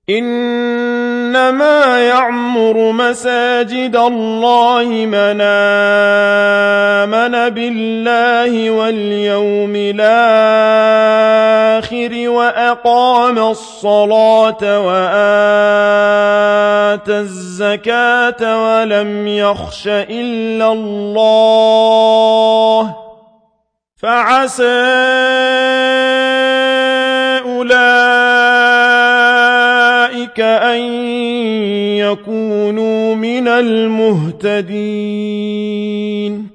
إنما يعمر مساجد الله من آمن بالله واليوم الآخر وأقام الصلاة وآتى الزكاة ولم يخش إلا الله فعسى أولئك أن يكونوا من المهتدين